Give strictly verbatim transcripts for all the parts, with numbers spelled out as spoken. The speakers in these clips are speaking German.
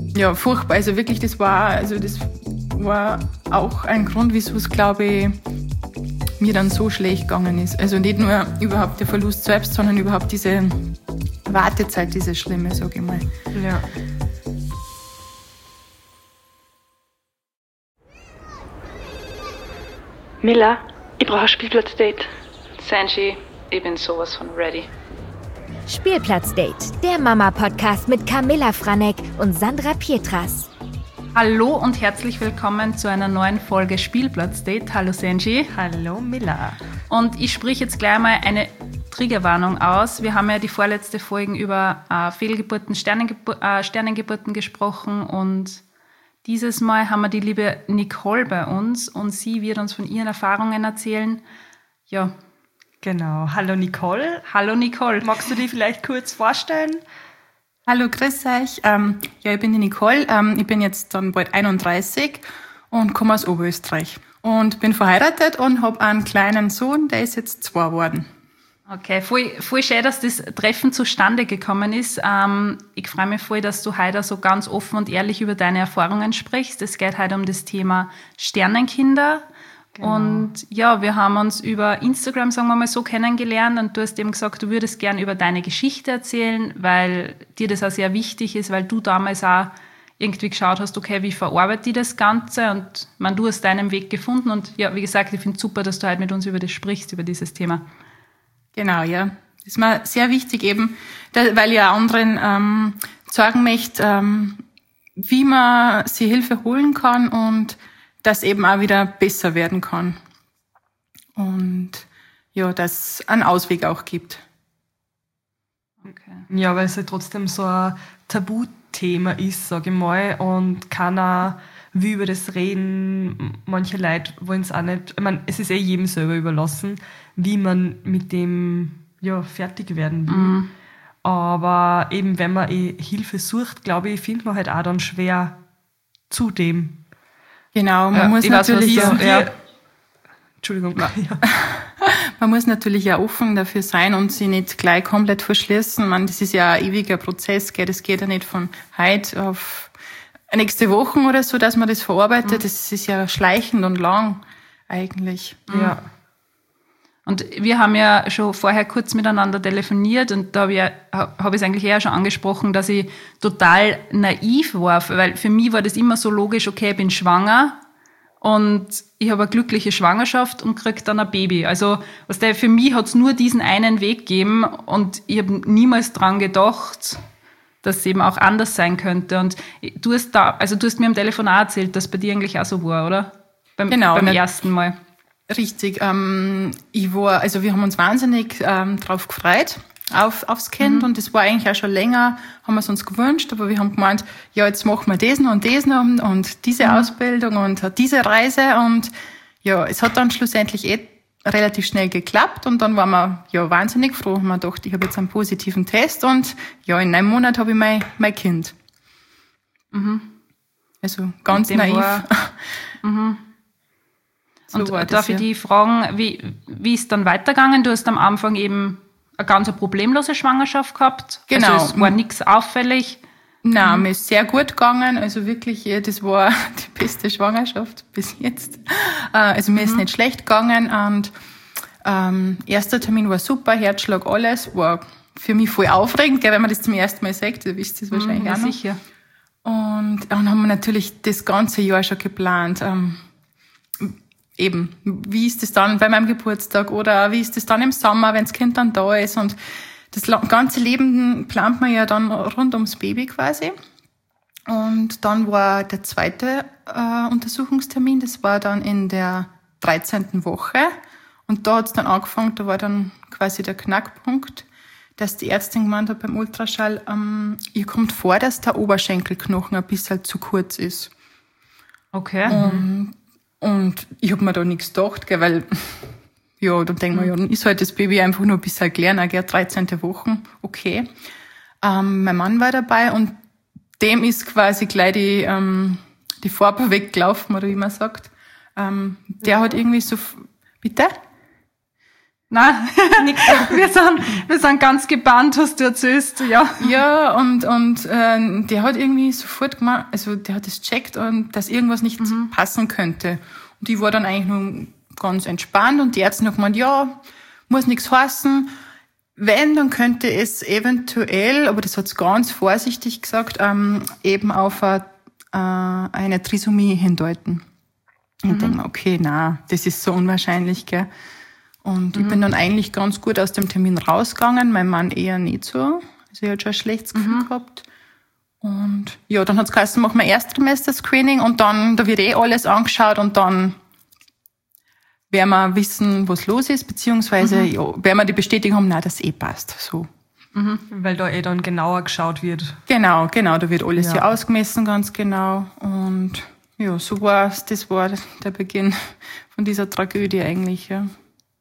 ja, furchtbar. Also wirklich, das war, also das war auch ein Grund, wieso es, glaube ich, mir dann so schlecht gegangen ist. Also nicht nur überhaupt der Verlust selbst, sondern überhaupt diese Wartezeit, diese schlimme, sage ich mal. Ja. Miller, ich brauche ein Spielplatzdate. Sanji, ich bin sowas von ready. Spielplatzdate, der Mama-Podcast mit Camilla Franek und Sandra Pietras. Hallo und herzlich willkommen zu einer neuen Folge Spielplatzdate. Hallo Sanji. Hallo Miller. Und ich sprich jetzt gleich mal eine Triggerwarnung aus. Wir haben ja die vorletzte Folge über äh, Fehlgeburten, Sternengebur- äh, Sternengeburten gesprochen und dieses Mal haben wir die liebe Nicole bei uns und sie wird uns von ihren Erfahrungen erzählen. Ja. Genau. Hallo Nicole. Hallo Nicole. Magst du dich vielleicht kurz vorstellen? Hallo, grüß euch. Ähm, ja, ich bin die Nicole. Ähm, ich bin jetzt dann bald einunddreißig und komme aus Oberösterreich. Und bin verheiratet und habe einen kleinen Sohn, der ist jetzt zwei geworden. Okay, voll, voll schön, dass das Treffen zustande gekommen ist. Ähm, ich freue mich voll, dass du heute so ganz offen und ehrlich über deine Erfahrungen sprichst. Es geht heute um das Thema Sternenkinder. Genau. Und ja, wir haben uns über Instagram, sagen wir mal so, kennengelernt und du hast eben gesagt, du würdest gern über deine Geschichte erzählen, weil dir das auch sehr wichtig ist, weil du damals auch irgendwie geschaut hast, okay, wie verarbeite ich das Ganze und man, du hast deinen Weg gefunden und ja, wie gesagt, ich finde es super, dass du heute mit uns über das sprichst, über dieses Thema. Genau, ja. Das ist mir sehr wichtig eben, weil ich auch anderen ähm, sagen möchte, ähm, wie man sich Hilfe holen kann und das eben auch wieder besser werden kann. Und ja, dass es einen Ausweg auch gibt. Okay. Ja, weil es ja trotzdem so ein Tabuthema ist, sage ich mal, und keiner will über das reden. Manche Leute wollen es auch nicht. Ich meine, es ist eh jedem selber überlassen, wie man mit dem ja, fertig werden will. Mhm. Aber eben, wenn man eh Hilfe sucht, glaube ich, findet man halt auch dann schwer zu dem. Genau, man ja, muss natürlich weiß, ja, ja. ja. Entschuldigung. Ja. Man muss natürlich ja offen dafür sein und sich nicht gleich komplett verschließen. Man, das ist ja ein ewiger Prozess, gell? Das geht ja nicht von heute auf nächste Woche oder so, dass man das verarbeitet. Mhm. Das ist ja schleichend und lang eigentlich. Mhm. Ja. Und wir haben ja schon vorher kurz miteinander telefoniert und da habe ich, hab ich es eigentlich eher schon angesprochen, dass ich total naiv war, weil für mich war das immer so logisch, okay, ich bin schwanger und ich habe eine glückliche Schwangerschaft und kriege dann ein Baby. Also was der, für mich hat es nur diesen einen Weg gegeben und ich habe niemals dran gedacht, dass es eben auch anders sein könnte. Und du hast da, also du hast mir am Telefon auch erzählt, dass bei dir eigentlich auch so war, oder? Beim, genau, beim ne, ersten Mal. Richtig. Ähm, ich war, also wir haben uns wahnsinnig ähm, drauf gefreut, auf, aufs Kind. Mhm. Und das war eigentlich auch schon länger, haben wir es uns gewünscht. Aber wir haben gemeint, ja, jetzt machen wir das noch und das noch und diese mhm. Ausbildung und diese Reise. Und ja, es hat dann schlussendlich eh relativ schnell geklappt. Und dann waren wir ja wahnsinnig froh. Haben wir gedacht, ich habe jetzt einen positiven Test und ja, in einem Monat habe ich mein, mein Kind. Mhm. Also ganz naiv. War, mhm. So und darf das, ich ja. dich fragen, wie, wie ist dann weitergegangen? Du hast am Anfang eben eine ganz problemlose Schwangerschaft gehabt. Genau. Also es war nichts auffällig. Nein, mhm. mir ist sehr gut gegangen. Also wirklich, das war die beste Schwangerschaft bis jetzt. Also mir mhm. ist nicht schlecht gegangen. Und ähm, erster Termin war super, Herzschlag, alles. War für mich voll aufregend, gell, wenn man das zum ersten Mal sagt. Du wisst das wahrscheinlich mhm, auch noch. Sicher. Und dann haben wir natürlich das ganze Jahr schon geplant. Ähm, Eben, wie ist das dann bei meinem Geburtstag oder wie ist das dann im Sommer, wenn das Kind dann da ist und das ganze Leben plant man ja dann rund ums Baby quasi. Und dann war der zweite äh, Untersuchungstermin, das war dann in der dreizehnten Woche und da hat es dann angefangen, da war dann quasi der Knackpunkt, dass die Ärztin gemeint hat beim Ultraschall, ähm, ihr kommt vor, dass der Oberschenkelknochen ein bisschen zu kurz ist. Okay. Und Und ich hab mir da nichts gedacht, gell, weil, ja, dann denkt man, ja, dann ist halt das Baby einfach nur ein bisschen kleiner, gell, dreizehnte Woche, okay. Ähm, mein Mann war dabei und dem ist quasi gleich die, ähm, die Farbe weggelaufen, oder wie man sagt. Ähm, der ja. hat irgendwie so, bitte? Nein, wir sind, wir sind ganz gebannt, was du erzählst, ja. Ja, und, und äh, der hat irgendwie sofort gemacht, also der hat es checkt, und dass irgendwas nicht mhm. passen könnte. Und die war dann eigentlich nur ganz entspannt, und die Ärzte noch gemeint, ja, muss nichts heißen. Wenn, dann könnte es eventuell, aber das hat's ganz vorsichtig gesagt, ähm, eben auf a, äh, eine Trisomie hindeuten. Und mhm. ich denke mir, okay, na, das ist so unwahrscheinlich, gell. Und mhm. ich bin dann eigentlich ganz gut aus dem Termin rausgegangen, mein Mann eher nicht so. Also er hat schon ein schlechtes Gefühl mhm. gehabt. Und ja, dann hat's geheißen, machen wir Erstsemester-Screening, und dann, da wird eh alles angeschaut, und dann werden wir wissen, was los ist, beziehungsweise mhm. ja, werden wir die Bestätigung haben, nein, das eh passt, so. Mhm. Weil da eh dann genauer geschaut wird. Genau, genau, da wird alles ja. hier ausgemessen, ganz genau. Und ja, so war's, das war der Beginn von dieser Tragödie eigentlich, ja.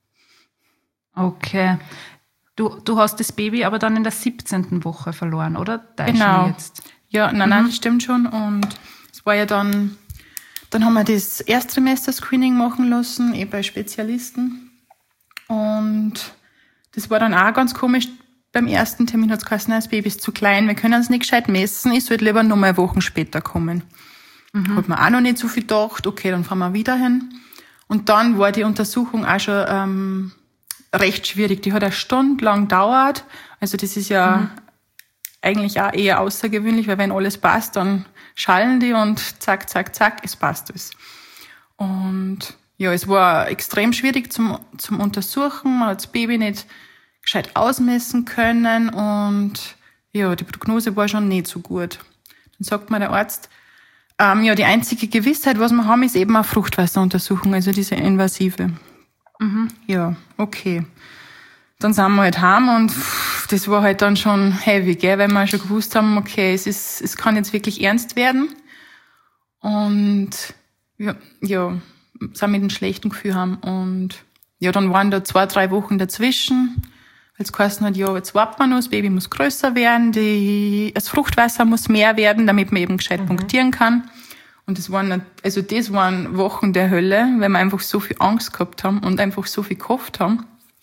Okay. Du, du hast das Baby aber dann in der siebzehnten Woche verloren, oder? Da genau. Jetzt. Ja, nein, nein, das stimmt schon. Und es war ja dann, dann haben wir das Erstsemester-Screening machen lassen, eh bei Spezialisten. Und das war dann auch ganz komisch. Beim ersten Termin hat es geheißen, das Baby ist zu klein, wir können es nicht gescheit messen, ich sollte lieber noch mal Wochen später kommen. Mhm. Hat man auch noch nicht so viel gedacht, okay, dann fahren wir wieder hin. Und dann war die Untersuchung auch schon ähm, recht schwierig. Die hat eine Stunde lang gedauert. Also das ist ja mhm. eigentlich auch eher außergewöhnlich, weil wenn alles passt, dann schallen die und zack, zack, zack, es passt alles. Und ja, es war extrem schwierig zum, zum Untersuchen. Man hat das Baby nicht gescheit ausmessen können, und ja, die Prognose war schon nicht so gut. Dann sagt mir der Arzt, ähm, ja, die einzige Gewissheit, was wir haben, ist eben eine Fruchtwasseruntersuchung, also diese invasive. Mhm. Ja, okay. Dann sind wir halt heim, und pff, das war halt dann schon heavy, gell, weil wir schon gewusst haben, okay, es ist, es kann jetzt wirklich ernst werden. Und ja, ja, sind mit einem schlechten Gefühl haben. Und ja, dann waren da zwei, drei Wochen dazwischen. Als geheißen hat, ja, jetzt warten wir noch, das Baby muss größer werden, die, das Fruchtwasser muss mehr werden, damit man eben gescheit mhm. punktieren kann. Und das waren, also das waren Wochen der Hölle, weil wir einfach so viel Angst gehabt haben und einfach so viel gehofft haben.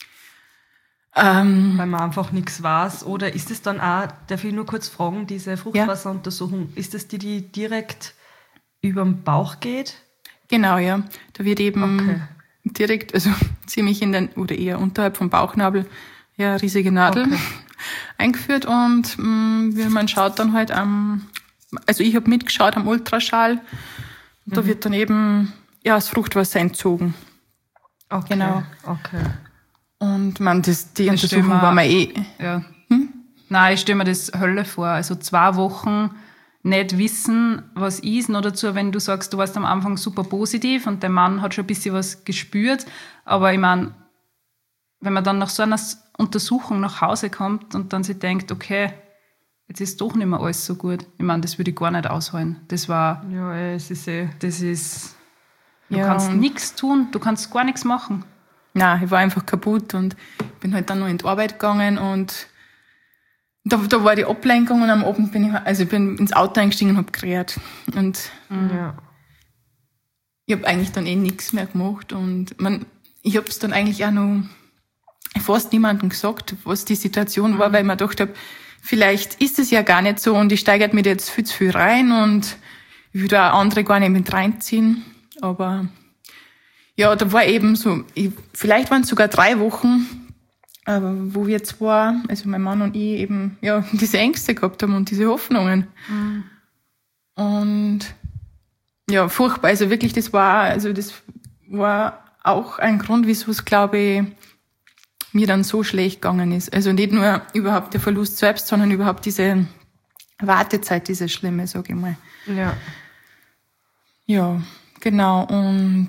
Ähm, weil man einfach nichts weiß. Oder ist es dann auch, darf ich nur kurz fragen, diese Fruchtwasseruntersuchung, ja. ist das die, die direkt über den Bauch geht? Genau, ja. Da wird eben okay. direkt, also ziemlich in den, oder eher unterhalb vom Bauchnabel, ja, riesige Nadel okay. eingeführt, und mh, man schaut dann halt am, also ich habe mitgeschaut am Ultraschall, und da mhm. wird dann eben ja das Fruchtwasser entzogen. Okay. Genau. Okay. Und man, das, die das Untersuchung war mir eh. Ja. Hm? Nein, ich stelle mir das Hölle vor. Also zwei Wochen nicht wissen, was ist, nur dazu, wenn du sagst, du warst am Anfang super positiv und der Mann hat schon ein bisschen was gespürt, aber ich meine, wenn man dann nach so einer Untersuchung nach Hause kommt und dann sich denkt, okay, jetzt ist doch nicht mehr alles so gut. Ich meine, das würde ich gar nicht aushalten. Das war... Ja, es ist eh... Das ist... Du ja, kannst nichts tun, du kannst gar nichts machen. Nein, ich war einfach kaputt, und bin halt dann noch in die Arbeit gegangen, und da, da war die Ablenkung, und am Abend bin ich, also ich bin ins Auto eingestiegen und hab gerät. Und ja. ich habe eigentlich dann eh nichts mehr gemacht, und man, ich habe es dann eigentlich auch noch fast niemandem gesagt, was die Situation war, weil ich mir gedacht habe, vielleicht ist es ja gar nicht so, und ich steigert mir jetzt viel zu viel rein, und ich würde auch andere gar nicht mit reinziehen. Aber ja, da war eben so, ich, vielleicht waren es sogar drei Wochen, äh, wo wir zwei, also mein Mann und ich, eben ja diese Ängste gehabt haben und diese Hoffnungen. Mhm. Und ja, furchtbar. Also wirklich, das war, also das war auch ein Grund, wieso es, glaube ich, mir dann so schlecht gegangen ist. Also nicht nur überhaupt der Verlust selbst, sondern überhaupt diese Wartezeit, diese schlimme, sage ich mal. Ja. Ja, genau. Und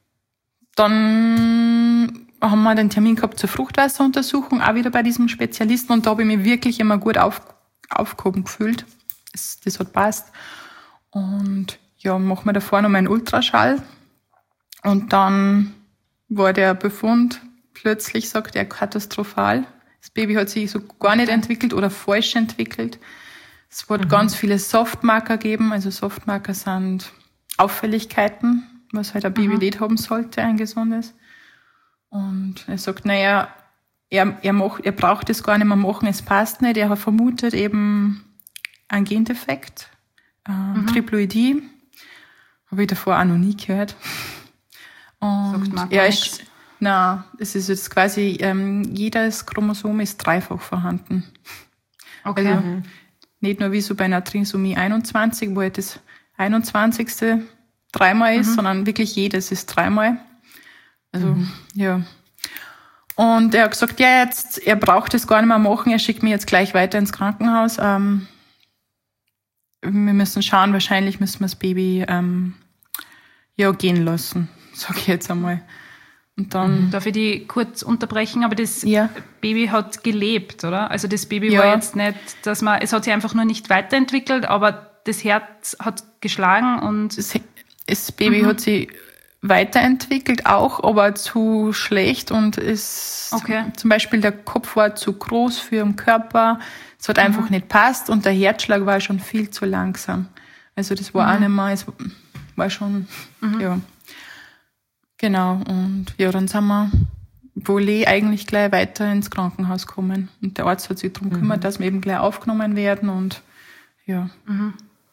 dann haben wir den Termin gehabt zur Fruchtwasseruntersuchung, auch wieder bei diesem Spezialisten, und da habe ich mich wirklich immer gut auf, aufgehoben gefühlt. Das, das hat passt. Und ja, machen wir davor noch mal einen Ultraschall, und dann war der Befund, plötzlich sagt er, katastrophal. Das Baby hat sich so gar nicht entwickelt oder falsch entwickelt. Es wird mhm. ganz viele Softmarker geben, also Softmarker sind Auffälligkeiten, was halt ein Baby mhm. nicht haben sollte, ein gesundes. Und er sagt, naja, er, er, macht, er braucht das gar nicht mehr machen, es passt nicht. Er hat vermutet eben einen Gendefekt, äh, mhm. Triploidie. Habe ich davor auch noch nie gehört. Und sagt er ist, nein, es ist jetzt quasi, ähm, jedes Chromosom ist dreifach vorhanden. Okay. Also, mhm. nicht nur wie so bei einer Trisomie einundzwanzig, wo halt das einundzwanzigste dreimal ist, mhm. sondern wirklich jedes ist dreimal. Also, mhm. ja. Und er hat gesagt, ja, jetzt, er braucht das gar nicht mehr machen, er schickt mich jetzt gleich weiter ins Krankenhaus. Ähm, wir müssen schauen, wahrscheinlich müssen wir das Baby ähm, ja gehen lassen, sag ich jetzt einmal. Und dann, mhm. Darf ich die kurz unterbrechen? Aber das ja. Baby hat gelebt, oder? Also das Baby ja. war jetzt nicht, dass man, es hat sich einfach nur nicht weiterentwickelt, aber das Herz hat geschlagen und... Das, das Baby mhm. hat sich weiterentwickelt auch, aber zu schlecht und ist okay. zum Beispiel der Kopf war zu groß für den Körper, es hat mhm. einfach nicht passt und der Herzschlag war schon viel zu langsam. Also das war mhm. auch nicht mehr, es war schon, mhm. ja. Genau, und ja, dann sind wir wohl eigentlich gleich weiter ins Krankenhaus gekommen und der Arzt hat sich darum gekümmert, mhm. dass wir eben gleich aufgenommen werden und ja. Mhm.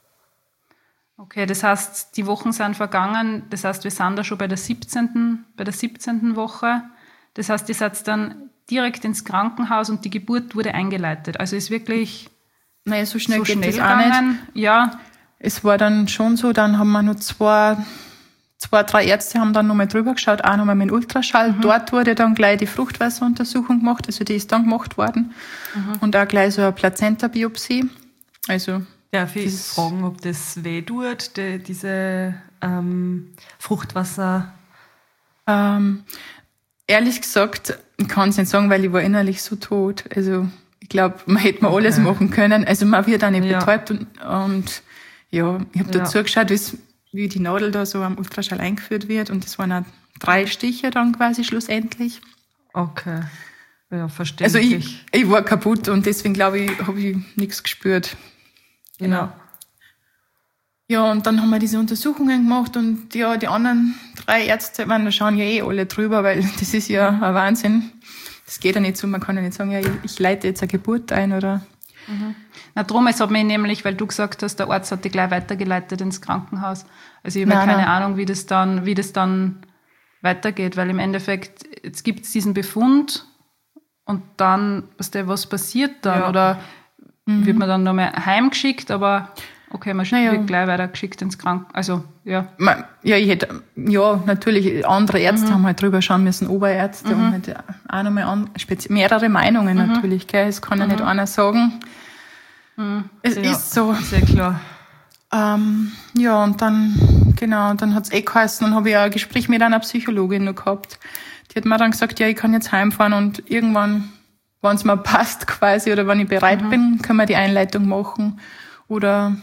Okay, das heißt, die Wochen sind vergangen, das heißt, wir sind da schon bei der siebzehnten bei der siebzehnten Woche. Das heißt, ihr seid dann direkt ins Krankenhaus und die Geburt wurde eingeleitet. Also ist wirklich naja, so schnell so geht schnell das auch gegangen. nicht. Ja. Es war dann schon so, dann haben wir nur zwei, zwei, drei Ärzte haben dann nochmal drüber geschaut, auch nochmal mit dem Ultraschall. Mhm. Dort wurde dann gleich die Fruchtwasseruntersuchung gemacht, also die ist dann gemacht worden. Mhm. Und auch gleich so eine Plazenta-Biopsie. Also darf ich fragen, ob das weh tut, die, diese ähm, Fruchtwasser? Ähm, ehrlich gesagt, ich kann es nicht sagen, weil ich war innerlich so tot. Also ich glaube, man hätte mal okay. alles machen können. Also man wird auch nicht ja. betäubt. Und, und ja, ich habe da ja. zugeschaut, wie die Nadel da so am Ultraschall eingeführt wird. Und das waren auch drei Stiche dann quasi schlussendlich. Okay, ja, verständlich. Also ich, ich war kaputt und deswegen glaube ich, habe ich nichts gespürt. Genau. Ja. ja, und dann haben wir diese Untersuchungen gemacht und ja, die anderen drei Ärzte, man, da schauen ja eh alle drüber, weil das ist ja ein Wahnsinn. Das geht ja nicht so, man kann ja nicht sagen, ja, ich, ich leite jetzt eine Geburt ein, oder? Mhm. Na drum, es hat mich nämlich, weil du gesagt hast, der Arzt hat dich gleich weitergeleitet ins Krankenhaus. Also ich habe keine nein. Ahnung, wie das dann, wie das dann weitergeht, weil im Endeffekt, jetzt gibt es diesen Befund und dann, was der, was passiert dann, ja. oder mhm. wird man dann nochmal heimgeschickt, aber okay, man naja. wird gleich weitergeschickt ins Krankenhaus. Also, ja. Ja, ich hätte, ja, natürlich, andere Ärzte mhm. haben halt drüber schauen müssen, Oberärzte mhm. und halt auch nochmal an, spezi- mehrere Meinungen mhm. natürlich, gell, es kann ja mhm. nicht einer sagen. Mhm. Es ja, ist so. Sehr klar. Ähm, ja, und dann, genau, dann hat's eh geheißen, und habe ich ein Gespräch mit einer Psychologin noch gehabt. Die hat mir dann gesagt, ja, ich kann jetzt heimfahren und irgendwann, wenn es mir passt quasi, oder wenn ich bereit mhm. bin, können wir die Einleitung machen. Oder,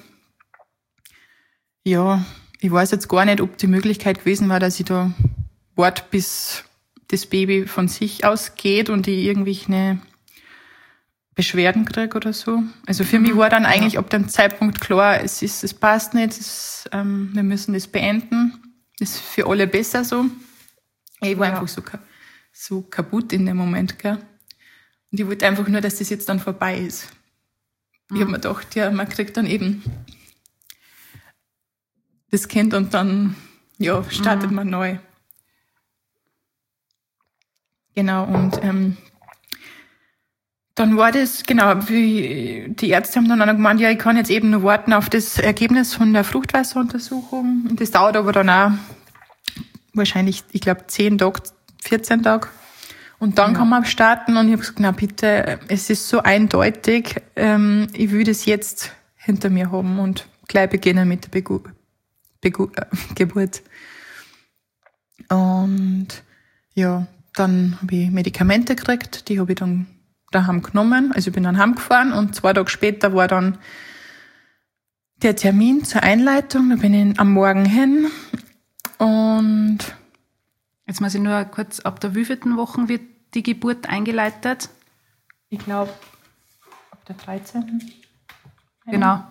ja, ich weiß jetzt gar nicht, ob die Möglichkeit gewesen war, dass ich da warte, bis das Baby von sich aus geht und ich irgendwelche Beschwerden kriege oder so. Also für mhm. mich war dann eigentlich ja. ab dem Zeitpunkt klar, es ist, es passt nicht, es, ähm, wir müssen das beenden. Das ist für alle besser so. Ich war ja. einfach so, so kaputt in dem Moment, gell. Und ich wollte einfach nur, dass das jetzt dann vorbei ist. Ich habe mir gedacht, ja, man kriegt dann eben das Kind und dann, ja, startet mhm. man neu. Genau, und ähm, dann war das, genau, wie die Ärzte haben dann auch gemeint, ja, ich kann jetzt eben nur warten auf das Ergebnis von der Fruchtwasseruntersuchung. Und das dauert aber dann auch wahrscheinlich, ich glaube, zehn Tage, vierzehn Tage. Und dann ja. kann man starten und ich habe gesagt, na bitte, es ist so eindeutig, ähm, ich will das jetzt hinter mir haben und gleich beginnen mit der Begu- Begu- äh, Geburt. Und ja, dann habe ich Medikamente gekriegt, die habe ich dann daheim genommen. Also ich bin dann heimgefahren und zwei Tage später war dann der Termin zur Einleitung. Da bin ich am Morgen hin und jetzt muss ich nur kurz, ab der wievielten Woche wird die Geburt eingeleitet? Ich glaube, ab der dreizehnten Genau.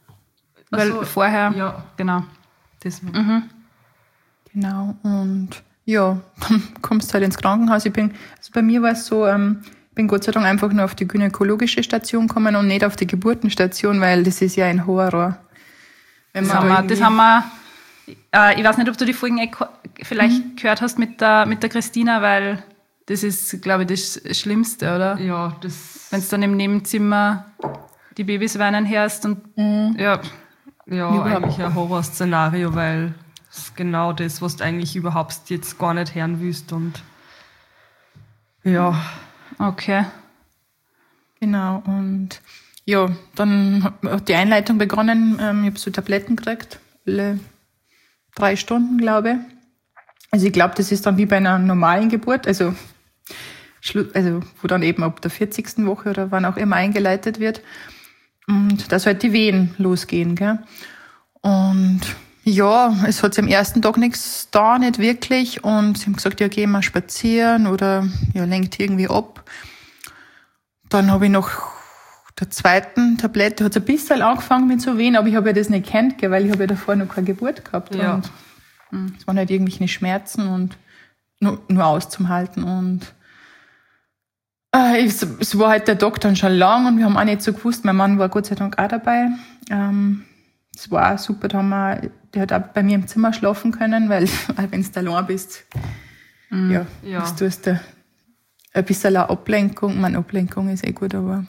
Weil also, vorher, ja. genau. Das mhm. Genau, und ja, dann kommst du halt ins Krankenhaus. Ich bin, also bei mir war es so, ähm, ich bin Gott sei Dank einfach nur auf die gynäkologische Station gekommen und nicht auf die Geburtenstation, weil das ist ja ein Horror. Wenn Das man haben, da wir, das haben wir, äh, ich weiß nicht, ob du die Folgen eh ko- vielleicht Mhm. gehört hast mit der, mit der Christina, weil das ist, glaube ich, das Schlimmste, oder? Ja, das... Wenn du dann im Nebenzimmer die Babys weinen hörst und Mhm. ja, Ja, Überhaupt. eigentlich ein Horrorszenario, weil es ist genau das, was du eigentlich überhaupt jetzt gar nicht hören willst. Und ja, okay. Genau, und ja, dann hat die Einleitung begonnen. Ähm, ich habe so Tabletten gekriegt, alle drei Stunden, glaube ich. Also ich glaube, das ist dann wie bei einer normalen Geburt, also, Schlu- also wo dann eben ab der vierzigsten Woche oder wann auch immer eingeleitet wird. Und dass halt die Wehen losgehen, gell. Und ja, es hat sich am ersten Tag nichts da, nicht wirklich. Und sie haben gesagt, ja, geh mal spazieren oder ja, lenkt irgendwie ab. Dann habe ich noch der zweiten Tablette, hat es ein bisschen angefangen mit so Wehen, aber ich habe ja das nicht gekannt, gell, weil ich habe ja davor noch keine Geburt gehabt. Ja. Und mh, es waren halt irgendwelche Schmerzen und nur, nur auszuhalten. Und äh, es, es war halt der Tag dann schon lang und wir haben auch nicht so gewusst, mein Mann war Gott sei Dank auch dabei. Ähm, es war auch super, da haben wir, der hat auch bei mir im Zimmer schlafen können, weil wenn du allein bist, ja, Ja. was tust du? Ein bisschen eine Ablenkung. Meine Ablenkung ist eh gut, aber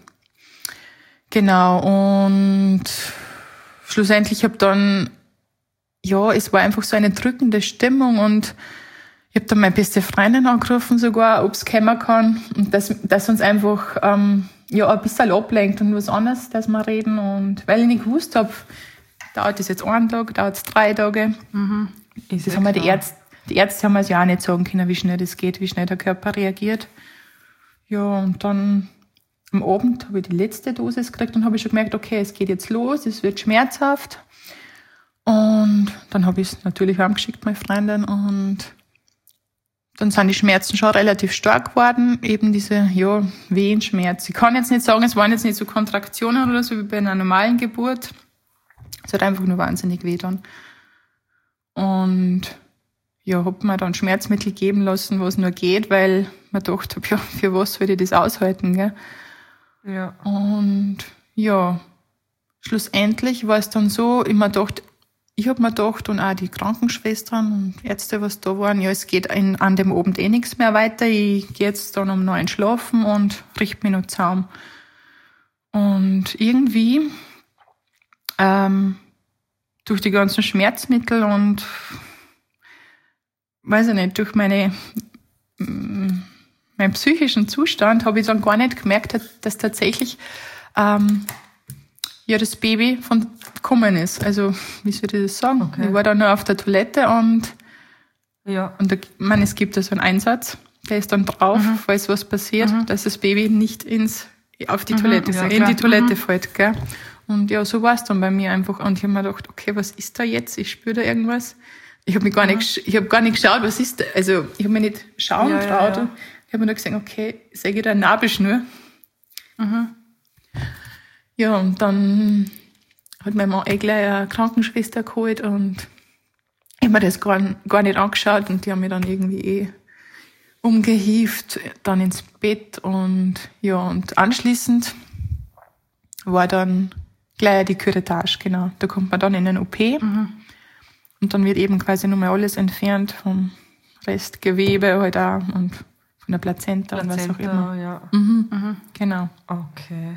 genau. Und schlussendlich habe dann, ja, es war einfach so eine drückende Stimmung und ich habe dann meine beste Freundin angerufen sogar, ob es kommen kann und dass, dass uns einfach ähm, ja, ein bisschen ablenkt und was anderes, dass wir reden. Und weil ich nicht gewusst habe, dauert das jetzt einen Tag, dauert es drei Tage. Mhm. Das haben wir die Ärzte, die Ärzte haben uns ja auch nicht sagen können, wie schnell das geht, wie schnell der Körper reagiert. Ja, und dann am Abend habe ich die letzte Dosis gekriegt und habe ich schon gemerkt, okay, es geht jetzt los, es wird schmerzhaft. Und dann habe ich es natürlich heimgeschickt, meine Freundin, und dann sind die Schmerzen schon relativ stark geworden, eben diese, ja, Wehenschmerz. Ich kann jetzt nicht sagen, es waren jetzt nicht so Kontraktionen oder so wie bei einer normalen Geburt. Es hat einfach nur wahnsinnig weh dann. Und ja, hab mir dann Schmerzmittel geben lassen, was nur geht, weil man gedacht habe, ja, für was soll ich das aushalten, gell? Ja. Und ja, schlussendlich war es dann so, ich mir gedacht, ich hab mir gedacht und auch die Krankenschwestern und Ärzte, was da waren, ja, es geht in, an dem Abend eh nichts mehr weiter, ich gehe jetzt dann um neun schlafen und richte mich noch zusammen. Und irgendwie, ähm, durch die ganzen Schmerzmittel und weiß ich nicht, durch meine, meinen psychischen Zustand habe ich dann gar nicht gemerkt, dass tatsächlich ähm, ja das Baby von gekommen ist. Also, wie soll ich das sagen? Okay. Ich war dann nur auf der Toilette und, Ja. und da, ich meine, es gibt da so einen Einsatz, der ist dann drauf, Mhm. falls was passiert, Mhm. dass das Baby nicht ins, auf die Toilette, ja, in klar. die Toilette Mhm. fällt, gell? Und ja, so war es dann bei mir einfach. Und ich habe mir gedacht, okay, was ist da jetzt? Ich spüre da irgendwas. Ich habe mich gar nicht, ich habe gar nicht geschaut, was ist da? Also, ich habe mir nicht schauen Ja, ja, traut. ja. Ich habe mir nur gesagt, okay, sehe ich da eine Nabelschnur? Mhm. Ja, und dann hat mein Mann eh gleich eine Krankenschwester geholt und ich habe mir das gar, gar nicht angeschaut und die haben mich dann irgendwie eh umgehievt, dann ins Bett und ja, und anschließend war dann gleich die Curettage, genau. Da kommt man dann in den O P und dann wird eben quasi nochmal alles entfernt vom Restgewebe halt auch und von der Plazenta, und was auch immer. Plazenta, ja. Mhm. Genau. Okay.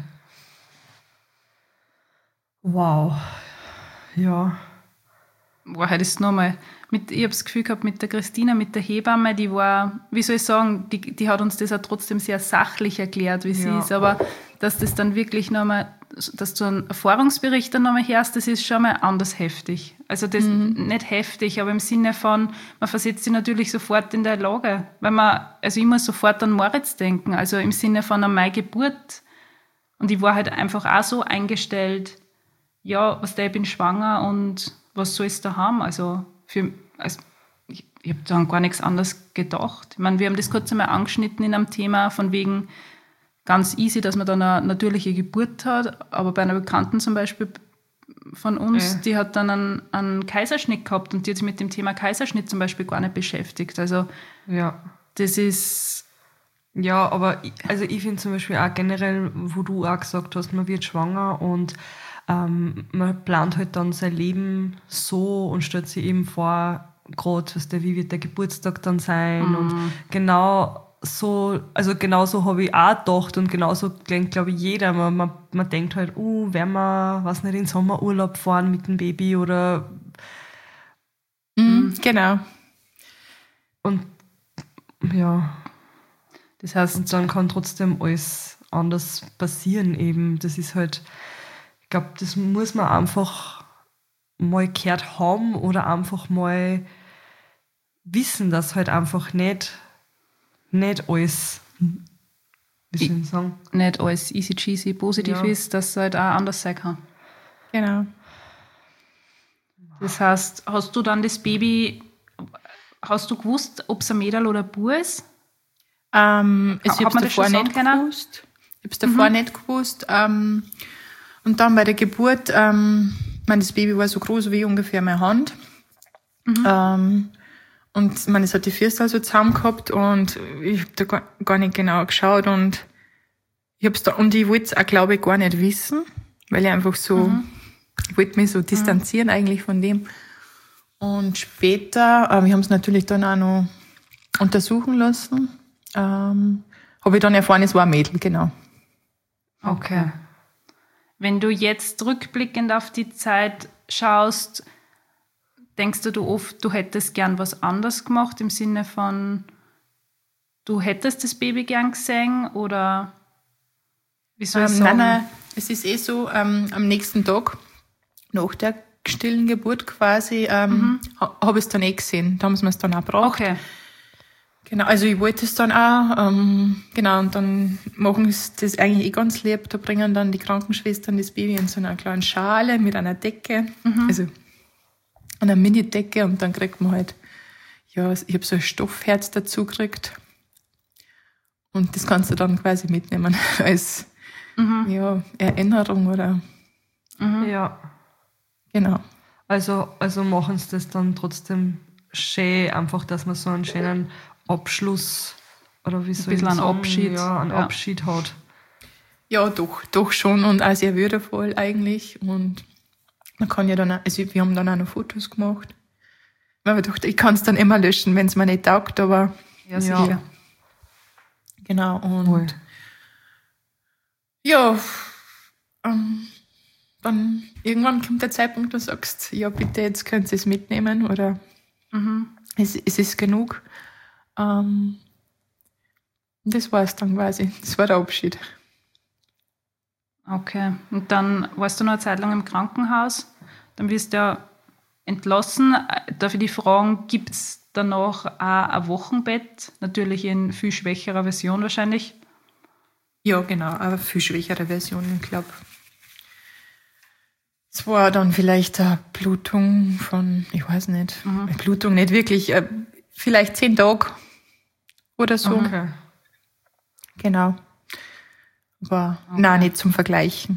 Wow. Ja. Boah, heute ist nochmal. Mit, ich habe das Gefühl gehabt, mit der Christina, mit der Hebamme, die war, wie soll ich sagen, die, die hat uns das auch trotzdem sehr sachlich erklärt, wie sie Ja. ist. Aber dass das dann wirklich nochmal, dass du einen Erfahrungsbericht dann nochmal hörst, das ist schon mal anders heftig. Also das nicht heftig, aber im Sinne von, man versetzt sich natürlich sofort in der Lage. Weil man, also ich muss sofort an Moritz denken, also im Sinne von an meine Geburt. Und ich war halt einfach auch so eingestellt, ja, was der, ich bin schwanger und was soll es da haben? Also, für, also ich, ich habe dann gar nichts anderes gedacht. Ich meine, wir haben das kurz einmal angeschnitten in einem Thema, von wegen ganz easy, dass man dann eine natürliche Geburt hat, aber bei einer Bekannten zum Beispiel von uns, Äh. die hat dann einen, einen Kaiserschnitt gehabt und die hat sich mit dem Thema Kaiserschnitt zum Beispiel gar nicht beschäftigt. Also Ja. das ist, Ja, aber ich, also ich finde zum Beispiel auch generell, wo du auch gesagt hast, man wird schwanger und ähm, man plant halt dann sein Leben so und stellt sich eben vor, gerade, weißt du, wie wird der Geburtstag dann sein Mhm. und genau so, also genauso habe ich auch gedacht und genauso denkt, glaube ich, jeder. Man, man, man denkt halt, uh, werden wir, was nicht, in Sommerurlaub fahren mit dem Baby oder Mhm, genau. und ja. das heißt, Und dann kann trotzdem alles anders passieren eben. Das ist halt, ich glaube, das muss man einfach mal gehört haben oder einfach mal wissen, dass halt einfach nicht, nicht alles, wie soll ich sagen? nicht alles easy cheesy positiv Ja. ist, dass es halt auch anders sein kann. Genau. Das heißt, hast du dann das Baby, hast du gewusst, ob es ein Mädel oder ein Bub ist? Ähm, also ich Hat habe man es das schon davor sagen nicht können? gewusst. Ich habe es davor nicht gewusst. Ähm, und dann bei der Geburt, ähm, ich meine, das Baby war so groß wie ungefähr meine Hand. Ähm, und ich meine, es hat die Füße also zusammen gehabt und ich habe da gar, gar nicht genau geschaut und ich hab's da, und ich wollte es auch, glaube ich, gar nicht wissen, weil ich einfach so, ich wollte mich so distanzieren eigentlich von dem. Und später, äh, wir haben es natürlich dann auch noch untersuchen lassen, ähm, habe ich dann erfahren, es war ein Mädel, genau. Okay. Wenn du jetzt rückblickend auf die Zeit schaust, denkst du, du oft, du hättest gern was anderes gemacht, im Sinne von, du hättest das Baby gern gesehen oder wie soll ich Ähm, sagen? nein, nein, es ist eh so, ähm, am nächsten Tag, nach der stillen Geburt quasi, ähm, ha, habe ich es dann eh gesehen. Da haben sie mir es dann auch gebracht. Okay. Genau, also ich wollte es dann auch, ähm, genau, und dann machen sie das eigentlich eh ganz lieb. Da bringen dann die Krankenschwestern das Baby in so einer kleinen Schale mit einer Decke, also einer Mini-Decke, und dann kriegt man halt, ja, ich habe so ein Stoffherz dazu gekriegt. Und das kannst du dann quasi mitnehmen als ja, Erinnerung oder, Ja. genau. Also, also machen sie das dann trotzdem schön, einfach, dass man so einen schönen Abschluss oder wie soll ich bisschen einen sagen, Abschied. ja, einen Ja. Abschied hat. Ja, doch, doch schon und auch sehr würdevoll eigentlich. Und man kann ja dann auch, also wir haben dann auch noch Fotos gemacht. Weil ich dachte, ich kann es dann immer löschen, wenn es mir nicht taugt, aber Ja, sicher. genau. Und Voll. ja, ähm, dann irgendwann kommt der Zeitpunkt, wo du sagst, ja bitte, jetzt könnt ihr es mitnehmen oder es, es ist genug. Ähm, das war es dann quasi. Das war der Abschied. Okay. Und dann warst du noch eine Zeit lang im Krankenhaus. Dann wirst du ja entlassen. Darf ich dich fragen, gibt es danach auch ein Wochenbett? Natürlich in viel schwächerer Version wahrscheinlich. Ja, genau, aber viel schwächere Version, ich glaube. Es war dann vielleicht eine Blutung von, ich weiß nicht, eine Blutung nicht wirklich, äh, vielleicht zehn Tage oder so. Okay. Genau. Aber nein, nicht zum Vergleichen.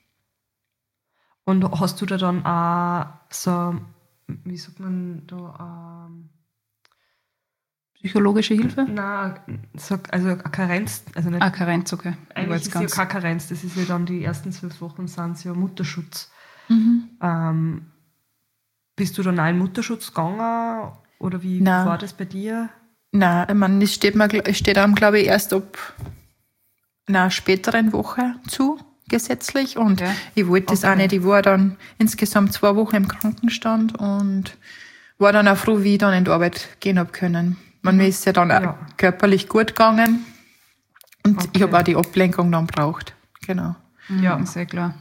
Und hast du da dann auch so, wie sagt man da, ähm, Psychologische Hilfe? nein, sag, also eine Karenz, also nicht, Ah, Karenz, okay. Ich war eigentlich jetzt ist ja ganz- keine Karenz, das ist ja dann die ersten zwölf Wochen sind es ja Mutterschutz. Mhm. Ähm, bist du dann auch in Mutterschutz gegangen oder wie Nein. war das bei dir? Nein, ich meine, das steht, mir, gl- es steht einem, glaube ich, erst ab einer späteren Woche zu, gesetzlich. Und Okay. ich wollte das auch Okay. nicht. Ich war dann insgesamt zwei Wochen im Krankenstand und war dann auch froh, wie ich dann in die Arbeit gehen hab können. Man, mir ist ja dann auch Ja. körperlich gut gegangen und Okay. ich habe auch die Ablenkung dann braucht. Genau. Ja. Ist ja klar.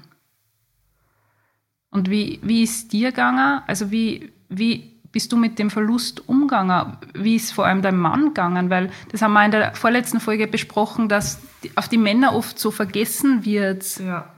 Und wie, wie ist dir gegangen? Also wie, wie bist du mit dem Verlust umgegangen? Wie ist vor allem dein Mann gegangen? Weil das haben wir in der vorletzten Folge besprochen, dass die, auf die Männer oft so vergessen wird. Ja.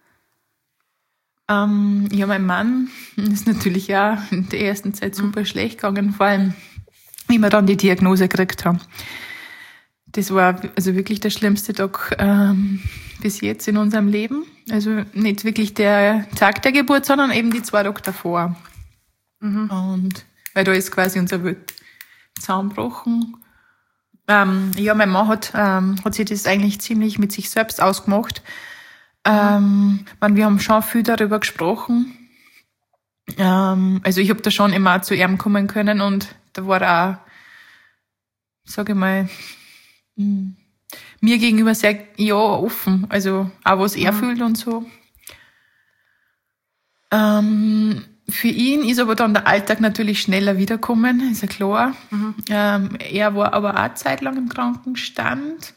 Ähm, ja, mein Mann ist natürlich auch in der ersten Zeit super schlecht gegangen, vor allem, wie wir dann die Diagnose gekriegt haben. das war also wirklich der schlimmste Tag ähm, bis jetzt in unserem Leben. Also nicht wirklich der Tag der Geburt, sondern eben die zwei Tage davor. Mhm. Und weil da ist quasi unser Welt zusammengebrochen. Ähm, ja, mein Mann hat, ähm, hat sich das eigentlich ziemlich mit sich selbst ausgemacht. Ähm, man, wir haben schon viel darüber gesprochen. Ähm, also ich habe da schon immer zu ihm kommen können und da war er auch, sage ich mal, mh, mir gegenüber sehr ja, offen. Also auch was er mhm. fühlt und so. Ähm, Für ihn ist aber dann der Alltag natürlich schneller wiederkommen, ist ja klar. Mhm. Ähm, er war aber auch eine Zeit lang im Krankenstand.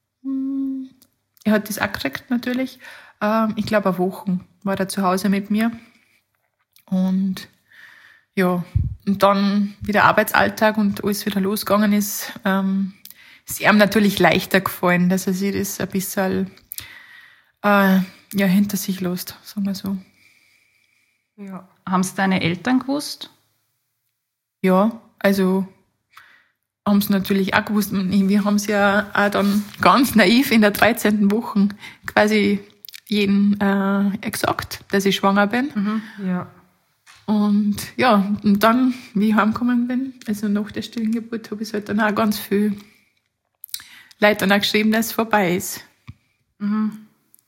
Er hat das auch gekriegt natürlich. Ähm, ich glaube, eine Woche war er zu Hause mit mir. Und ja, und dann wieder Arbeitsalltag und alles wieder losgegangen ist, ähm, ist ihm natürlich leichter gefallen, dass er sich das ein bisschen äh, ja, hinter sich lässt, sagen wir so. Ja. Haben es deine Eltern gewusst? Ja, also haben es natürlich auch gewusst. Wir haben es ja auch dann ganz naiv in der dreizehnten Woche quasi jedem äh, gesagt, dass ich schwanger bin. Mhm. Ja. Und ja, und dann, wie ich heimgekommen bin, also nach der stillen Geburt, habe ich halt dann auch ganz viel Leute dann auch geschrieben, dass es vorbei ist. Mhm.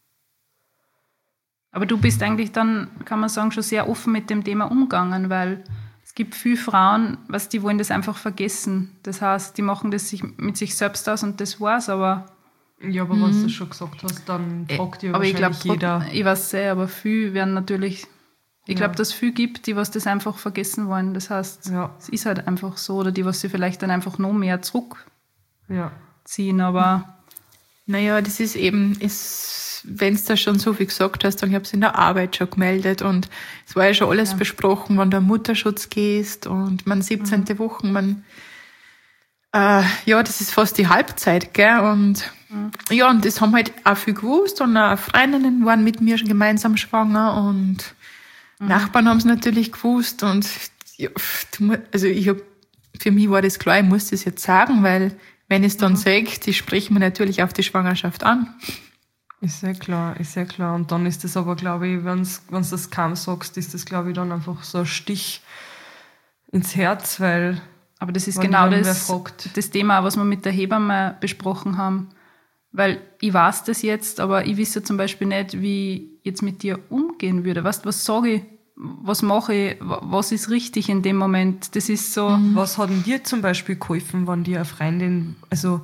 Aber du bist eigentlich dann, kann man sagen, schon sehr offen mit dem Thema umgegangen, weil es gibt viele Frauen, was die wollen das einfach vergessen. Das heißt, die machen das sich mit sich selbst aus und das war's, aber... Ja, aber mhm. wenn du das schon gesagt hast, dann fragt dir aber wahrscheinlich ich glaub, jeder. Ich weiß sehr, aber viele werden natürlich... Ich glaube, ja. dass es viele gibt, die was das einfach vergessen wollen. Das heißt, ja. es ist halt einfach so, oder die, was sie vielleicht dann einfach noch mehr zurückziehen, ja. aber... Naja, das ist eben... Ist wenn du da schon so viel gesagt hast, dann habe ich es in der Arbeit schon gemeldet und es war ja schon alles ja. besprochen, wenn du in Mutterschutz gehst und man siebzehnte Mhm. Woche, man äh, ja, das ist fast die Halbzeit, gell? Und mhm. ja, und das haben halt auch viel gewusst und auch Freundinnen waren mit mir schon gemeinsam schwanger und mhm. Nachbarn haben es natürlich gewusst und ja, also ich hab, für mich war das klar, ich muss das jetzt sagen, weil wenn ich es dann mhm. sage, die sprechen mir natürlich auf die Schwangerschaft an. Ist ja klar, ist ja klar. Und dann ist das aber, glaube ich, wenn du das kaum sagst, ist das, glaube ich, dann einfach so ein Stich ins Herz, weil... Aber das ist genau das, das Thema, was wir mit der Hebamme besprochen haben. Weil ich weiß das jetzt, aber ich wisse zum Beispiel nicht, wie ich jetzt mit dir umgehen würde. Weißt du, was sage ich, was mache ich, was ist richtig in dem Moment? Das ist so... Mhm. Was hat denn dir zum Beispiel geholfen, wenn dir eine Freundin... Also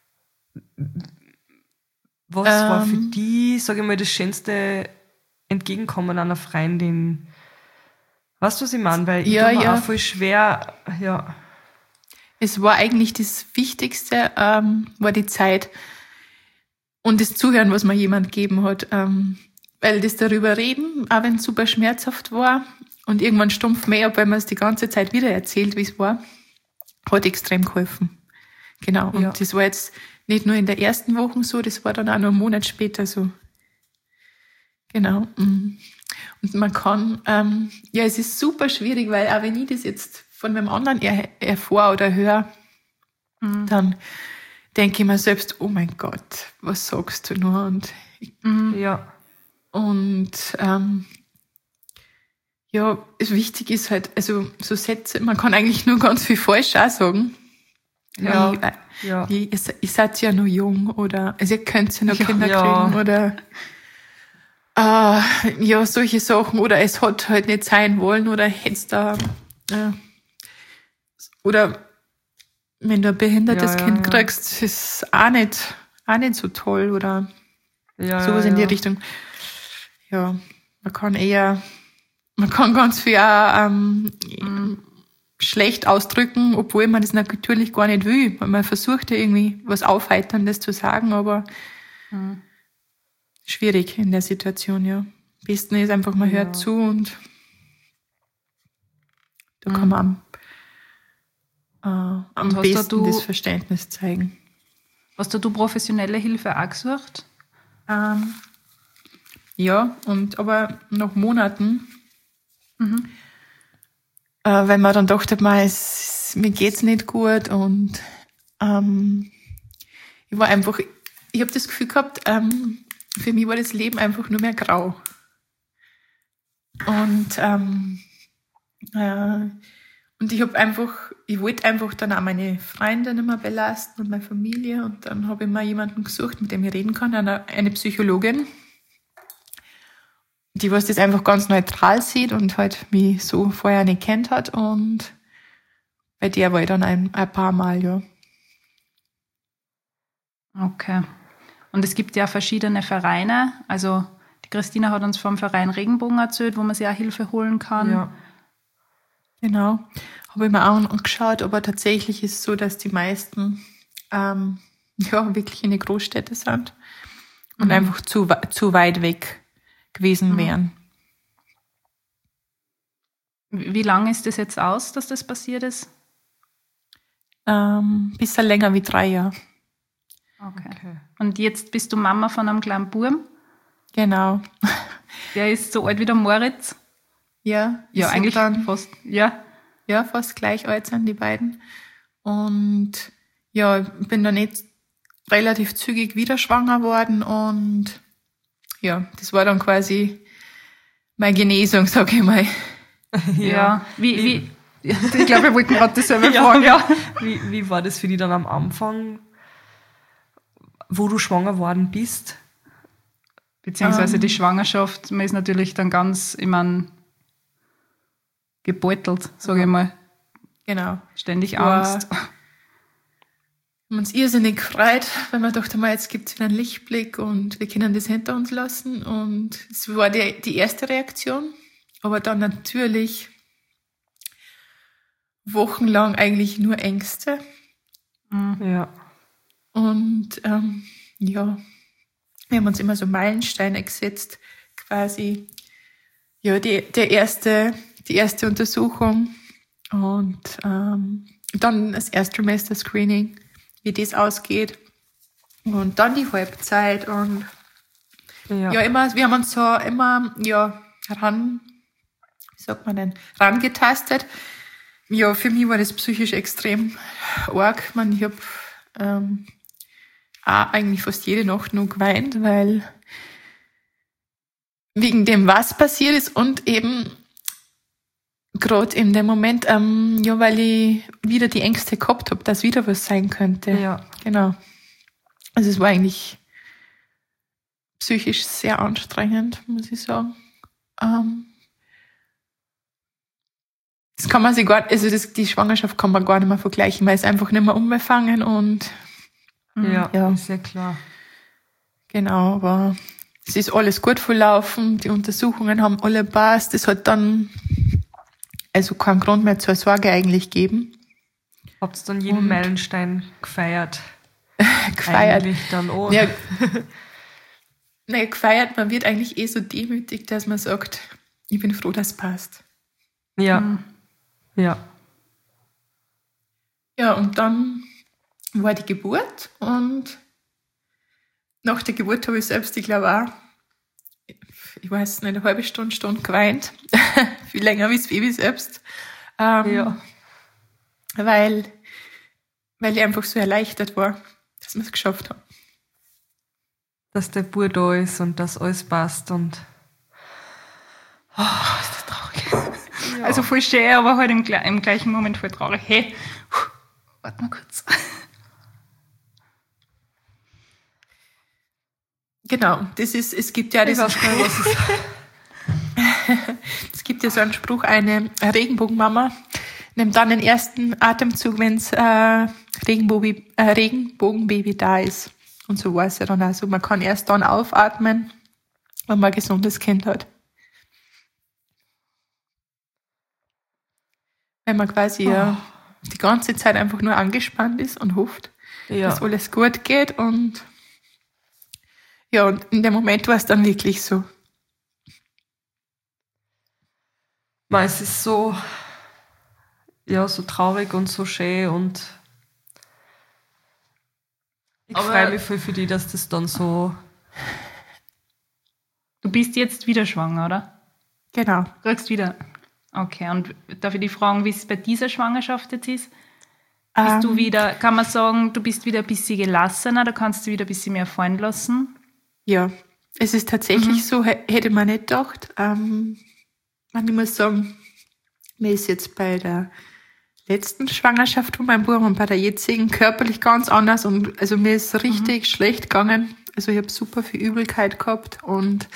was ähm, war für die, sage ich mal, das schönste Entgegenkommen einer Freundin? Weißt du, was ich meine? Weil ich ja, tue mir ja. auch voll schwer, ja. Es war eigentlich das Wichtigste, ähm, war die Zeit und das Zuhören, was mir jemand gegeben hat. Ähm, weil das darüber reden, auch wenn es super schmerzhaft war und irgendwann stumpf mehr ab, weil man es die ganze Zeit wieder erzählt, wie es war, hat extrem geholfen. Genau, und ja. das war jetzt nicht nur in der ersten Woche so, das war dann auch noch einen Monat später so. Genau. Und man kann, ähm, ja, es ist super schwierig, weil auch wenn ich das jetzt von einem anderen er, erfahre oder höre, mhm. dann denke ich mir selbst, oh mein Gott, was sagst du nur? Und, mhm. ja. und ähm, ja, es wichtig ist halt, also so Sätze, man kann eigentlich nur ganz viel falsch auch sagen. Ja, wie, ja. Wie, ihr, ihr seid ja noch jung oder also ihr könnt ja noch ja, Kinder ja. kriegen oder äh, ja, solche Sachen oder es hat halt nicht sein wollen oder hättest da äh, oder wenn du ein behindertes ja, ja, Kind ja. kriegst, ist auch nicht, auch nicht so toll oder ja, sowas ja, in die ja. Richtung. Ja, man kann eher, man kann ganz viel auch, ähm, mhm. schlecht ausdrücken, obwohl man das natürlich gar nicht will. Man versucht ja irgendwie was Aufheiterndes zu sagen, aber mhm. schwierig in der Situation, ja. Am besten ist einfach, man hört ja. zu und da mhm. kann man am, äh, am besten du, das Verständnis zeigen. Hast du professionelle Hilfe auch gesucht? Ähm, ja, und aber nach Monaten mhm. Äh, weil man dann dachte, man, es, mir geht's nicht gut und ähm, ich war einfach, ich habe das Gefühl gehabt, ähm, für mich war das Leben einfach nur mehr grau. Und, ähm, äh, und ich habe einfach, ich wollte einfach dann auch meine Freunde nicht mehr belasten und meine Familie. Und dann habe ich mir jemanden gesucht, mit dem ich reden kann, eine, eine Psychologin, die was das einfach ganz neutral sieht und halt mich so vorher nicht kennt hat. Und bei der war ich dann ein, ein paar Mal, ja. Okay. Und es gibt ja verschiedene Vereine. Also die Christina hat uns vom Verein Regenbogen erzählt, wo man sich auch Hilfe holen kann. Ja. Genau. Habe ich mir auch angeschaut, aber tatsächlich ist es so, dass die meisten ähm, ja wirklich in die Großstädte sind und Mhm. einfach zu, zu weit weg gewesen Mhm. wären. Wie wie lange ist das jetzt aus, dass das passiert ist? Ähm, bisschen länger wie drei Jahre. Okay. Okay. Und jetzt bist du Mama von einem kleinen Buben. Genau. Der ist so alt wie der Moritz. Ja, die Ja, sind eigentlich dann, fast. Ja. ja, fast gleich alt sind die beiden. Und ja, ich bin dann jetzt relativ zügig wieder schwanger worden und ja, das war dann quasi meine Genesung, sag ich mal. Ja. Wie, Wie- wie, ich glaube, wir wollten gerade dasselbe Ja. fragen. Ja. Wie, wie war das für dich dann am Anfang, wo du schwanger worden bist? Beziehungsweise Ähm. die Schwangerschaft, man ist natürlich dann ganz, ich mein, gebeutelt, sage ich mal. Genau. Ständig Ja. Angst. Wir haben uns irrsinnig gefreut, weil wir dachten, mal, jetzt gibt es wieder einen Lichtblick und wir können das hinter uns lassen. Und es war die, die erste Reaktion. Aber dann natürlich wochenlang eigentlich nur Ängste. Ja. Und ähm, ja, wir haben uns immer so Meilensteine gesetzt, quasi. Ja, die, der erste, die erste Untersuchung und ähm, dann das Erstsemester-Screening, wie das ausgeht. Und dann die Halbzeit und Ja. ja, immer, wir haben uns so immer, ja, ran, wie sagt man denn, rangetastet. Ja, für mich war das psychisch extrem arg. Ich meine, ich habe ähm, auch eigentlich fast jede Nacht nur geweint, weil wegen dem, was passiert ist und eben gerade in dem Moment, ähm, ja, weil ich wieder die Ängste gehabt habe, dass wieder was sein könnte. Ja. Genau. Also es war eigentlich psychisch sehr anstrengend, muss ich sagen. Ähm, das kann man sich gar, also das, die Schwangerschaft kann man gar nicht mehr vergleichen, weil es einfach nicht mehr umgefangen und Ja, Ja. ist ja klar. genau, aber es ist alles gut verlaufen, die Untersuchungen haben alle passt, es hat dann also keinen Grund mehr zur Sorge eigentlich gegeben. Habt ihr dann jeden Und- Meilenstein gefeiert? Gefeiert. Eigentlich dann auch. Ja, naja, gefeiert, man wird eigentlich eh so demütig, dass man sagt, ich bin froh, dass es passt. Ja. Mhm. Ja. Ja, und dann war die Geburt und nach der Geburt habe ich selbst, ich glaube auch, ich weiß nicht, eine halbe Stunde, Stunde geweint. Viel länger wie das Baby selbst. Ähm, Ja. Weil, weil ich einfach so erleichtert war, dass wir es geschafft haben. Dass der Bub da ist und dass alles passt und Oh, ist das traurig. Also voll schön, aber halt im, gle- im gleichen Moment voll traurig. Hey, puh, warte mal kurz. Genau, das ist, es gibt ja ich diesen weiß gar nicht, was Spruch, es es gibt ja so einen Spruch, eine Regenbogenmama nimmt dann den ersten Atemzug, wenn es äh, Regenbogenbaby, äh, Regenbogenbaby da ist. Und so war es ja dann auch so. Man kann erst dann aufatmen, wenn man ein gesundes Kind hat. Wenn man quasi ja die ganze Zeit einfach nur angespannt ist und hofft, Ja. dass alles gut geht. Und ja, und in dem Moment war es dann wirklich so. Man, es ist so, ja, so traurig und so schön und ich Aber- freue mich voll für die, dass das dann so, Du bist jetzt wieder schwanger, oder? Genau. Du kriegst wieder. Okay, und darf ich dich fragen, wie es bei dieser Schwangerschaft jetzt ist? Bist Ähm, du wieder, kann man sagen, du bist wieder ein bisschen gelassener, da kannst du wieder ein bisschen mehr fallen lassen? Ja, es ist tatsächlich Mhm. so, h- hätte man nicht gedacht. Ähm, ich muss sagen, mir ist jetzt bei der letzten Schwangerschaft von meinem Bruder und bei der jetzigen körperlich ganz anders und also mir ist richtig schlecht gegangen. Also ich habe super viel Übelkeit gehabt und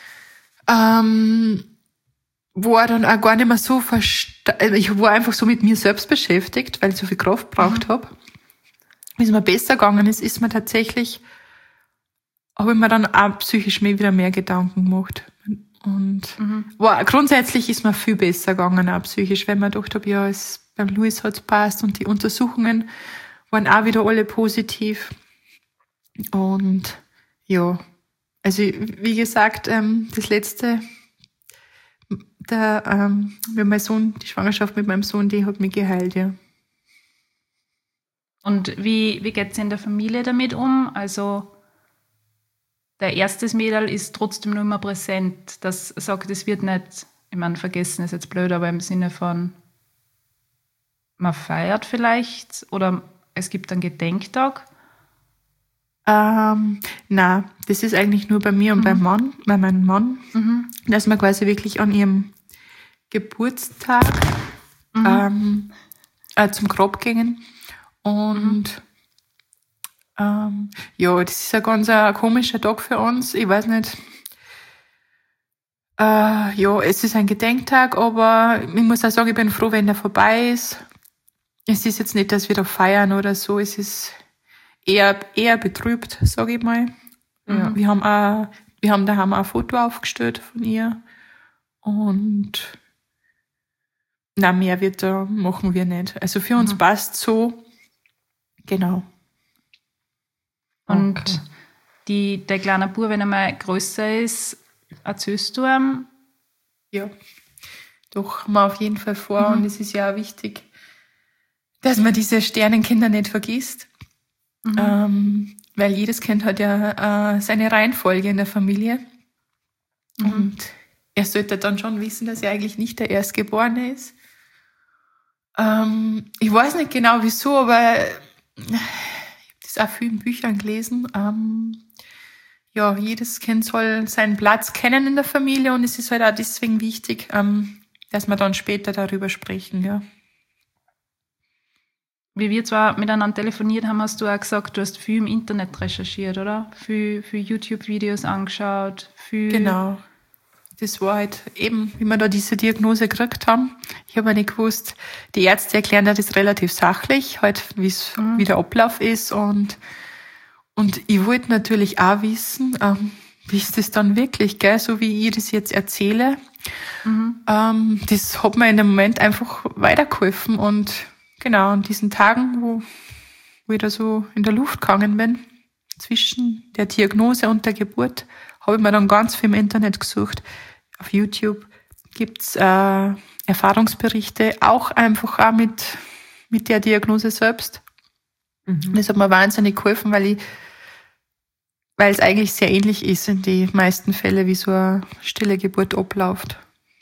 ähm, war dann auch gar nicht mehr so versta- also ich war einfach so mit mir selbst beschäftigt, weil ich so viel Kraft braucht habe. Wie es mir besser gegangen ist, ist mir tatsächlich, habe ich mir dann auch psychisch mir wieder mehr Gedanken gemacht. Und war, grundsätzlich ist mir viel besser gegangen, auch psychisch, weil man gedacht habe, ja, es, beim Louis hat's passt und die Untersuchungen waren auch wieder alle positiv. Und ja, also wie gesagt, ähm, das letzte, der, ähm, mit meinem Sohn, die Schwangerschaft mit meinem Sohn, die hat mich geheilt, ja. Und wie, wie geht es in der Familie damit um? Also der erste Mädel ist trotzdem nur immer präsent. Das sagt, es wird nicht, ich meine, vergessen ist jetzt blöd, aber im Sinne von, man feiert vielleicht oder es gibt einen Gedenktag. Ähm, na, das ist eigentlich nur bei mir und beim Mann, bei meinem Mann, dass wir quasi wirklich an ihrem Geburtstag ähm, äh, zum Grab gingen. Und ähm, ja, das ist ein ganz ein komischer Tag für uns. Ich weiß nicht. Äh, ja, es ist ein Gedenktag, aber ich muss auch sagen, ich bin froh, wenn der vorbei ist. Es ist jetzt nicht, dass wir da feiern oder so. Es ist eher, eher betrübt, sage ich mal. Ja. Wir haben auch, wir haben daheim auch ein Foto aufgestellt von ihr. Und na, mehr wird da machen wir nicht. Also für uns passt so. Genau. Und Okay. die, der kleine Bub, wenn er mal größer ist, erzählst du ihm? Ja, doch, haben wir auf jeden Fall vor. Und es ist ja auch wichtig, dass man diese Sternenkinder nicht vergisst. Ähm, weil jedes Kind hat ja äh, seine Reihenfolge in der Familie. Und er sollte dann schon wissen, dass er eigentlich nicht der Erstgeborene ist. Ähm, ich weiß nicht genau wieso, aber ich habe das auch viel in Büchern gelesen. Ähm, ja, jedes Kind soll seinen Platz kennen in der Familie und es ist halt auch deswegen wichtig, ähm, dass wir dann später darüber sprechen, ja. Wie wir zwar miteinander telefoniert haben, hast du auch gesagt, du hast viel im Internet recherchiert, oder? Viel, viel YouTube-Videos angeschaut, viel... Genau. Das war halt eben, wie wir da diese Diagnose gekriegt haben. Ich habe ja nicht gewusst, die Ärzte erklären das relativ sachlich, halt, wie es, wie der Ablauf ist und, und ich wollte natürlich auch wissen, ähm, wie ist das dann wirklich, gell, so wie ich das jetzt erzähle. Ähm, das hat mir in dem Moment einfach weitergeholfen und genau, an diesen Tagen, wo, wo ich da so in der Luft gegangen bin, zwischen der Diagnose und der Geburt, habe ich mir dann ganz viel im Internet gesucht. Auf YouTube gibt's äh, Erfahrungsberichte, auch einfach auch mit, mit der Diagnose selbst. Und das hat mir wahnsinnig geholfen, weil ich, weil es eigentlich sehr ähnlich ist in die meisten Fälle, wie so eine stille Geburt abläuft.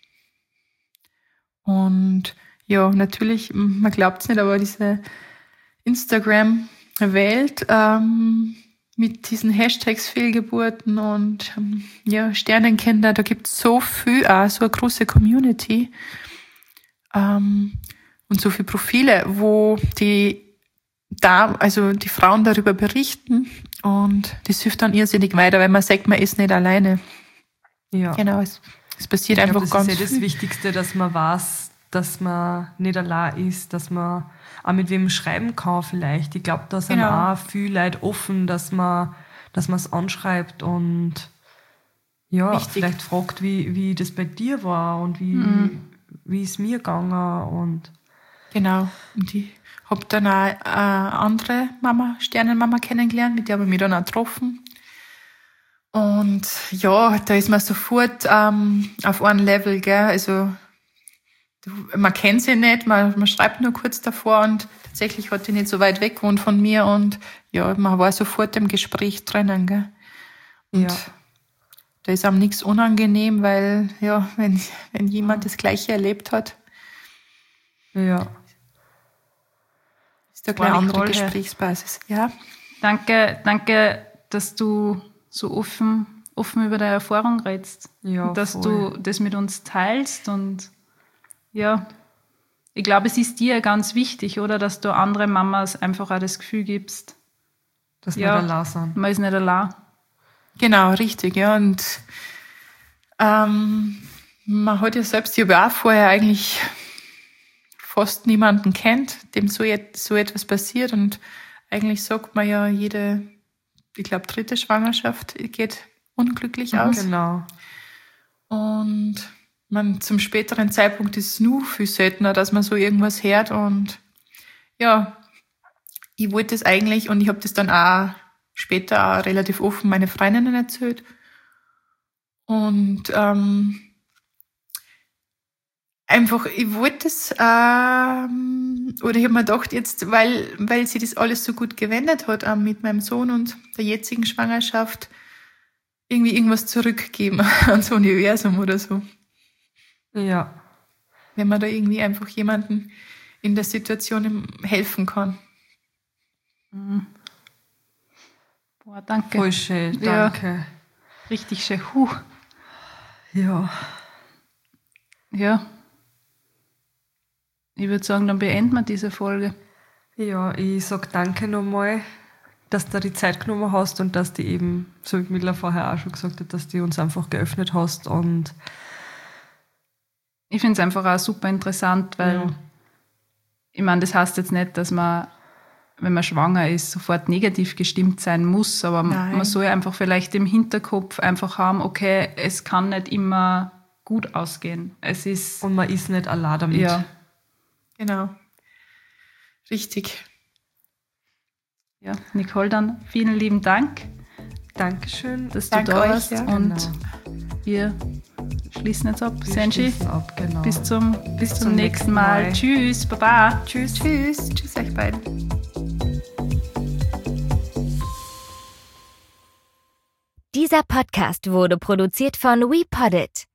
Und ja, natürlich, man glaubt es nicht, aber diese Instagram-Welt ähm, mit diesen Hashtags Fehlgeburten und ähm, ja, Sternenkinder, da gibt es so viel, auch so eine große Community ähm, und so viele Profile, wo die da, also die Frauen darüber berichten und das hilft dann irrsinnig weiter, weil man sagt, man ist nicht alleine. Ja. Genau, es, es passiert Ich einfach glaube, das ganz ist ja das viel. Wichtigste, dass man weiß, dass man nicht allein ist, dass man auch mit wem schreiben kann vielleicht. Ich glaube, da sind Genau. auch viele Leute offen, dass man dass man es anschreibt und ja, Richtig. vielleicht fragt, wie, wie das bei dir war und wie, wie es mir gegangen und Genau. Und ich habe dann auch eine andere Mama, Sternenmama kennengelernt, mit der habe ich mich dann auch getroffen. Und ja, da ist man sofort ähm, auf einem Level, gell? Also du- man kennt sie nicht, man, man schreibt nur kurz davor und tatsächlich hat die nicht so weit weg gewohnt von mir und ja, man war sofort im Gespräch drinnen, gell? Und ja. da ist einem nichts unangenehm, weil ja, wenn, wenn jemand das Gleiche erlebt hat, Ja. ist eine kleine andere toll, Gesprächsbasis. Ja. Danke, danke, dass du so offen, offen über deine Erfahrung redest. Ja, und dass voll. du das mit uns teilst. Und ja, ich glaube, es ist dir ganz wichtig, oder? Dass du andere Mamas einfach auch das Gefühl gibst, Dass wir ja, nicht allein sind. man ist nicht allein. Genau, richtig, ja. Und ähm, man hat ja selbst, ich habe ja auch vorher eigentlich fast niemanden kennt, dem so, et- so etwas passiert. Und eigentlich sagt man ja, jede, ich glaube, dritte Schwangerschaft geht unglücklich aus. Genau. Und man, zum späteren Zeitpunkt ist es nur viel seltener, dass man so irgendwas hört. Und ja, ich wollte das eigentlich, und ich habe das dann auch später auch relativ offen meine Freundinnen erzählt. Und ähm, einfach, ich wollte es, ähm, oder ich habe mir gedacht, jetzt, weil, weil sie das alles so gut gewendet hat, auch mit meinem Sohn und der jetzigen Schwangerschaft, irgendwie irgendwas zurückgeben ans Universum oder so. Ja. Wenn man da irgendwie einfach jemanden in der Situation helfen kann. Boah, danke. Voll schön, Ja. danke. Richtig schön. Huh. Ja. Ja. Ich würde sagen, dann beenden wir diese Folge. Ja, ich sag danke nochmal, dass du die Zeit genommen hast und dass du eben, so wie Mila vorher auch schon gesagt hat, dass du uns einfach geöffnet hast. Und Ich finde es einfach auch super interessant, weil Ja. ich meine, das heißt jetzt nicht, dass man, wenn man schwanger ist, sofort negativ gestimmt sein muss, aber Nein. man soll einfach vielleicht im Hinterkopf einfach haben, okay, es kann nicht immer gut ausgehen. Es ist, und man ist nicht allein damit. ja, Genau. Richtig. ja, Nicole, dann vielen lieben Dank, Dankeschön. dass Danke du da euch, warst ja. und Genau. wir schließen jetzt ab. Wir Senji, schließen ab, genau. bis zum, bis zum, zum nächsten nächsten Mal. Mal. Tschüss, Baba. Tschüss. Tschüss. Tschüss euch beiden. Dieser Podcast wurde produziert von WePoddit.